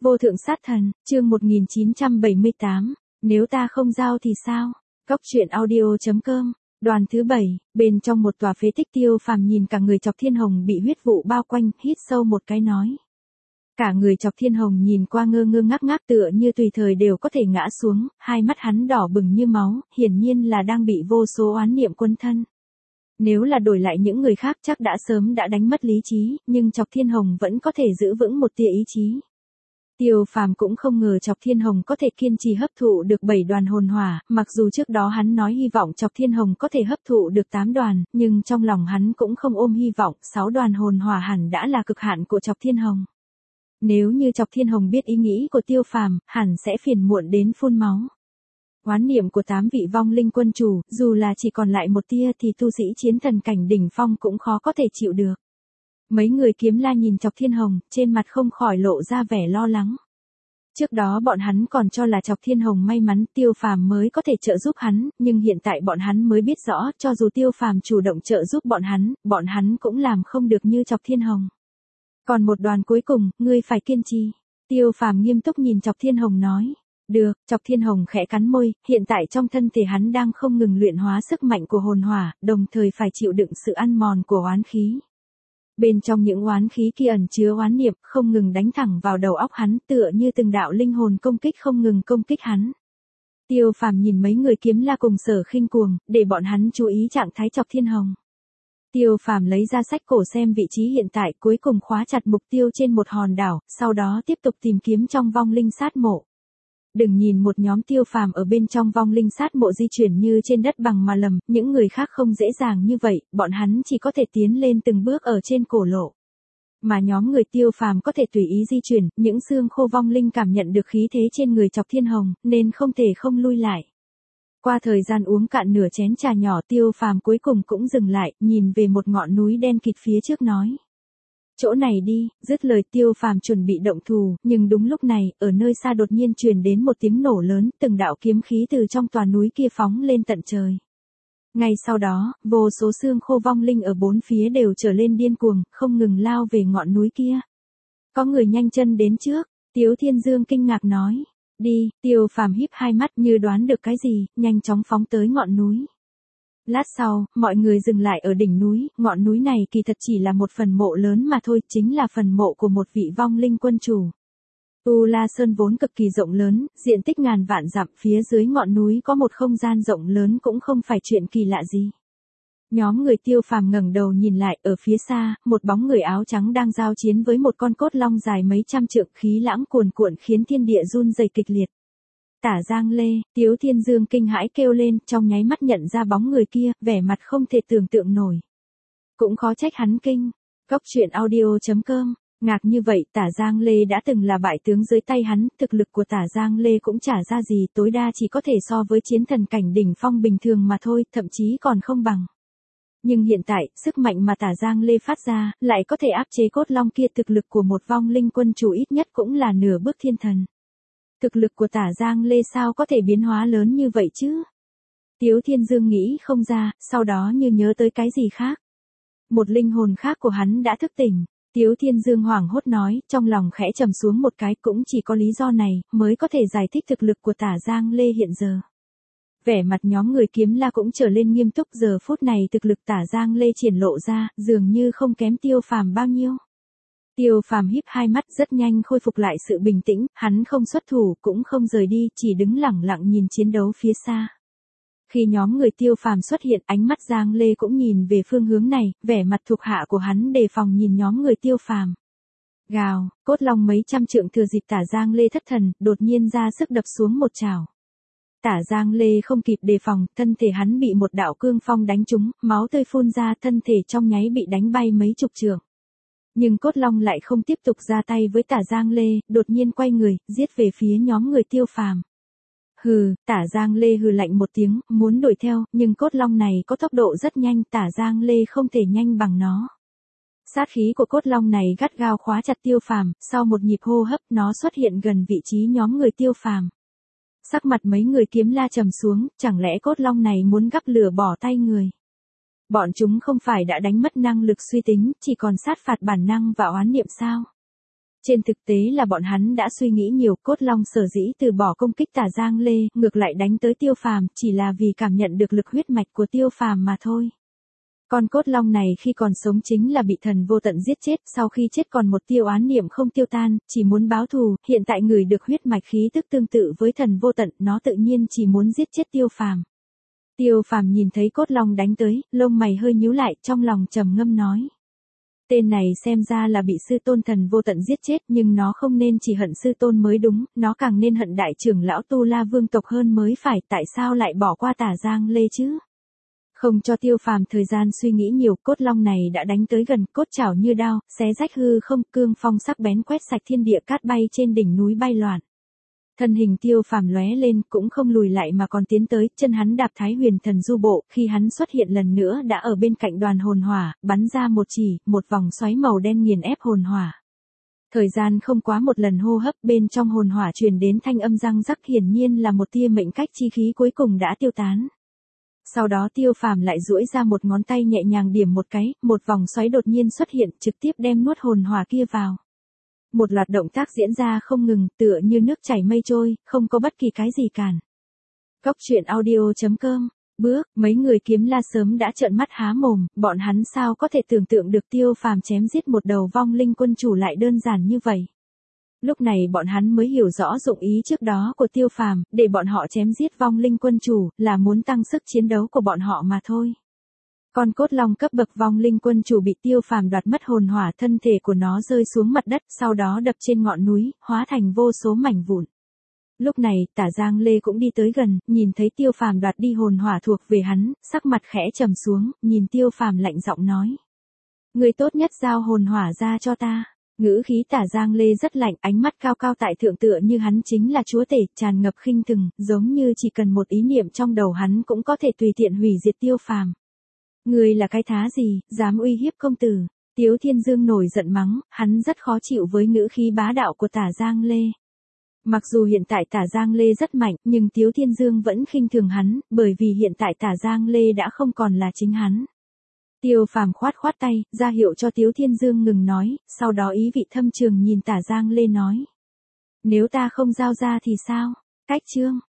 Vô thượng sát thần, chương 1978, nếu ta không giao thì sao? Cóc truyện audio.com, đoàn thứ 7, bên trong một tòa phế tích Tiêu Phàm nhìn cả người Chọc Thiên Hồng bị huyết vụ bao quanh, hít sâu một cái nói. Cả người Chọc Thiên Hồng nhìn qua ngơ ngơ ngác ngác tựa như tùy thời đều có thể ngã xuống, hai mắt hắn đỏ bừng như máu, hiển nhiên là đang bị vô số oán niệm quấn thân. Nếu là đổi lại những người khác chắc đã sớm đã đánh mất lý trí, nhưng Chọc Thiên Hồng vẫn có thể giữ vững một tia ý chí. Tiêu Phàm cũng không ngờ Chọc Thiên Hồng có thể kiên trì hấp thụ được 7 đoàn hồn hỏa, mặc dù trước đó hắn nói hy vọng Chọc Thiên Hồng có thể hấp thụ được 8 đoàn, nhưng trong lòng hắn cũng không ôm hy vọng, 6 đoàn hồn hỏa hẳn đã là cực hạn của Chọc Thiên Hồng. Nếu như Chọc Thiên Hồng biết ý nghĩ của Tiêu Phàm, hẳn sẽ phiền muộn đến phun máu. Oán niệm của 8 vị vong linh quân chủ, dù là chỉ còn lại một tia thì tu sĩ chiến thần cảnh đỉnh phong cũng khó có thể chịu được. Mấy người kiếm la nhìn Chọc Thiên Hồng, trên mặt không khỏi lộ ra vẻ lo lắng. Trước đó bọn hắn còn cho là Chọc Thiên Hồng may mắn Tiêu Phàm mới có thể trợ giúp hắn, nhưng hiện tại bọn hắn mới biết rõ, cho dù Tiêu Phàm chủ động trợ giúp bọn hắn cũng làm không được như Chọc Thiên Hồng. Còn một đoàn cuối cùng, ngươi phải kiên trì. Tiêu Phàm nghiêm túc nhìn Chọc Thiên Hồng nói. Được, Chọc Thiên Hồng khẽ cắn môi, hiện tại trong thân thể hắn đang không ngừng luyện hóa sức mạnh của hồn hỏa, đồng thời phải chịu đựng sự ăn mòn của oán khí. Bên trong những oán khí kia ẩn chứa oán niệm, không ngừng đánh thẳng vào đầu óc hắn, tựa như từng đạo linh hồn công kích không ngừng công kích hắn. Tiêu Phàm nhìn mấy người kiếm la cùng Sở Khinh Cuồng, để bọn hắn chú ý trạng thái Chọc Thiên Hồng. Tiêu Phàm lấy ra sách cổ xem vị trí hiện tại, cuối cùng khóa chặt mục tiêu trên một hòn đảo, sau đó tiếp tục tìm kiếm trong vong linh sát mộ. Đừng nhìn một nhóm Tiêu Phàm ở bên trong vong linh sát mộ di chuyển như trên đất bằng mà lầm, những người khác không dễ dàng như vậy, bọn hắn chỉ có thể tiến lên từng bước ở trên cổ lộ. Mà nhóm người Tiêu Phàm có thể tùy ý di chuyển, những xương khô vong linh cảm nhận được khí thế trên người Chọc Thiên Hồng, nên không thể không lui lại. Qua thời gian uống cạn nửa chén trà nhỏ, Tiêu Phàm cuối cùng cũng dừng lại, nhìn về một ngọn núi đen kịt phía trước nói. Chỗ này đi, dứt lời Tiêu Phàm chuẩn bị động thủ, nhưng đúng lúc này, ở nơi xa đột nhiên truyền đến một tiếng nổ lớn, từng đạo kiếm khí từ trong tòa núi kia phóng lên tận trời. Ngay sau đó, vô số xương khô vong linh ở bốn phía đều trở lên điên cuồng, không ngừng lao về ngọn núi kia. Có người nhanh chân đến trước, Tiếu Thiên Dương kinh ngạc nói. Đi, Tiêu Phàm híp hai mắt như đoán được cái gì, nhanh chóng phóng tới ngọn núi. Lát sau, mọi người dừng lại ở đỉnh núi, ngọn núi này kỳ thật chỉ là một phần mộ lớn mà thôi, chính là phần mộ của một vị vong linh quân chủ. U La Sơn vốn cực kỳ rộng lớn, diện tích ngàn vạn dặm, phía dưới ngọn núi có một không gian rộng lớn cũng không phải chuyện kỳ lạ gì. Nhóm người Tiêu Phàm ngẩng đầu nhìn lại, ở phía xa, một bóng người áo trắng đang giao chiến với một con cốt long dài mấy trăm trượng, khí lãng cuồn cuộn khiến thiên địa run rẩy kịch liệt. Tả Giang Lê, Tiếu Thiên Dương kinh hãi kêu lên, trong nháy mắt nhận ra bóng người kia, vẻ mặt không thể tưởng tượng nổi. Cũng khó trách hắn kinh. Cóc truyện audio.com, ngạc như vậy, Tả Giang Lê đã từng là bại tướng dưới tay hắn, thực lực của Tả Giang Lê cũng chả ra gì, tối đa chỉ có thể so với chiến thần cảnh đỉnh phong bình thường mà thôi, thậm chí còn không bằng. Nhưng hiện tại, sức mạnh mà Tả Giang Lê phát ra, lại có thể áp chế cốt long kia, thực lực của một vong linh quân chủ ít nhất cũng là nửa bước thiên thần. Thực lực của Tả Giang Lê sao có thể biến hóa lớn như vậy chứ? Tiếu Thiên Dương nghĩ không ra, sau đó như nhớ tới cái gì khác. Một linh hồn khác của hắn đã thức tỉnh. Tiếu Thiên Dương hoảng hốt nói, trong lòng khẽ trầm xuống một cái, cũng chỉ có lý do này, mới có thể giải thích thực lực của Tả Giang Lê hiện giờ. Vẻ mặt nhóm người kiếm la cũng trở lên nghiêm túc, giờ phút này thực lực Tả Giang Lê triển lộ ra, dường như không kém Tiêu Phàm bao nhiêu. Tiêu Phàm híp hai mắt rất nhanh khôi phục lại sự bình tĩnh, hắn không xuất thủ cũng không rời đi, chỉ đứng lẳng lặng nhìn chiến đấu phía xa. Khi nhóm người Tiêu Phàm xuất hiện, ánh mắt Giang Lê cũng nhìn về phương hướng này, vẻ mặt thuộc hạ của hắn đề phòng nhìn nhóm người Tiêu Phàm. Gào, cốt long mấy trăm trượng thừa dịp Tả Giang Lê thất thần, đột nhiên ra sức đập xuống một chảo. Tả Giang Lê không kịp đề phòng, thân thể hắn bị một đạo cương phong đánh trúng, máu tươi phun ra, thân thể trong nháy bị đánh bay mấy chục trượng. Nhưng cốt long lại không tiếp tục ra tay với Tả Giang Lê, đột nhiên quay người, giết về phía nhóm người Tiêu Phàm. Hừ, Tả Giang Lê hừ lạnh một tiếng, muốn đuổi theo, nhưng cốt long này có tốc độ rất nhanh, Tả Giang Lê không thể nhanh bằng nó. Sát khí của cốt long này gắt gao khóa chặt Tiêu Phàm, sau một nhịp hô hấp, nó xuất hiện gần vị trí nhóm người Tiêu Phàm. Sắc mặt mấy người kiếm la trầm xuống, chẳng lẽ cốt long này muốn gắp lửa bỏ tay người. Bọn chúng không phải đã đánh mất năng lực suy tính, chỉ còn sát phạt bản năng và oán niệm sao? Trên thực tế là bọn hắn đã suy nghĩ nhiều, Cốt Long sở dĩ từ bỏ công kích Tả Giang Lê, ngược lại đánh tới Tiêu Phàm, chỉ là vì cảm nhận được lực huyết mạch của Tiêu Phàm mà thôi. Con Cốt Long này khi còn sống chính là bị thần vô tận giết chết, sau khi chết còn một tia oán niệm không tiêu tan, chỉ muốn báo thù, hiện tại người được huyết mạch khí tức tương tự với thần vô tận, nó tự nhiên chỉ muốn giết chết Tiêu Phàm. Tiêu Phàm nhìn thấy Cốt Long đánh tới, lông mày hơi nhíu lại, trong lòng trầm ngâm nói. Tên này xem ra là bị sư tôn thần vô tận giết chết, nhưng nó không nên chỉ hận sư tôn mới đúng, nó càng nên hận đại trưởng lão Tu La vương tộc hơn mới phải, tại sao lại bỏ qua Tả Giang Lê chứ? Không cho Tiêu Phàm thời gian suy nghĩ nhiều, Cốt Long này đã đánh tới gần, cốt chảo như đao, xé rách hư không, cương phong sắc bén quét sạch thiên địa, cát bay trên đỉnh núi bay loạn. Thân hình Tiêu Phàm lóe lên, cũng không lùi lại mà còn tiến tới, chân hắn đạp Thái Huyền Thần Du Bộ, khi hắn xuất hiện lần nữa đã ở bên cạnh đoàn hồn hỏa, bắn ra một chỉ, một vòng xoáy màu đen nghiền ép hồn hỏa. Thời gian không quá một lần hô hấp, bên trong hồn hỏa truyền đến thanh âm răng rắc, hiển nhiên là một tia mệnh cách chi khí cuối cùng đã tiêu tán. Sau đó Tiêu Phàm lại duỗi ra một ngón tay nhẹ nhàng điểm một cái, một vòng xoáy đột nhiên xuất hiện, trực tiếp đem nuốt hồn hỏa kia vào. Một loạt động tác diễn ra không ngừng, tựa như nước chảy mây trôi, không có bất kỳ cái gì cản. Cốc truyện audio.com. Mấy người Kiếm La sớm đã trợn mắt há mồm, bọn hắn sao có thể tưởng tượng được Tiêu Phàm chém giết một đầu vong linh quân chủ lại đơn giản như vậy. Lúc này bọn hắn mới hiểu rõ dụng ý trước đó của Tiêu Phàm, để bọn họ chém giết vong linh quân chủ, là muốn tăng sức chiến đấu của bọn họ mà thôi. Con Cốt Long cấp bậc vong linh quân chủ bị Tiêu Phàm đoạt mất hồn hỏa, thân thể của nó rơi xuống mặt đất, sau đó đập trên ngọn núi, hóa thành vô số mảnh vụn. Lúc này, Tả Giang Lê cũng đi tới gần, nhìn thấy Tiêu Phàm đoạt đi hồn hỏa thuộc về hắn, sắc mặt khẽ trầm xuống, nhìn Tiêu Phàm lạnh giọng nói: "Ngươi tốt nhất giao hồn hỏa ra cho ta." Ngữ khí Tả Giang Lê rất lạnh, ánh mắt cao cao tại thượng tựa như hắn chính là chúa tể, tràn ngập khinh thường, giống như chỉ cần một ý niệm trong đầu hắn cũng có thể tùy tiện hủy diệt Tiêu Phàm. "Ngươi là cái thá gì, dám uy hiếp công tử?" Tiếu Thiên Dương nổi giận mắng, hắn rất khó chịu với ngữ khí bá đạo của Tả Giang Lê. Mặc dù hiện tại Tả Giang Lê rất mạnh, nhưng Tiếu Thiên Dương vẫn khinh thường hắn, bởi vì hiện tại Tả Giang Lê đã không còn là chính hắn. Tiêu Phàm khoát khoát tay, ra hiệu cho Tiếu Thiên Dương ngừng nói, sau đó ý vị thâm trường nhìn Tả Giang Lê nói: "Nếu ta không giao ra thì sao?" Cách chương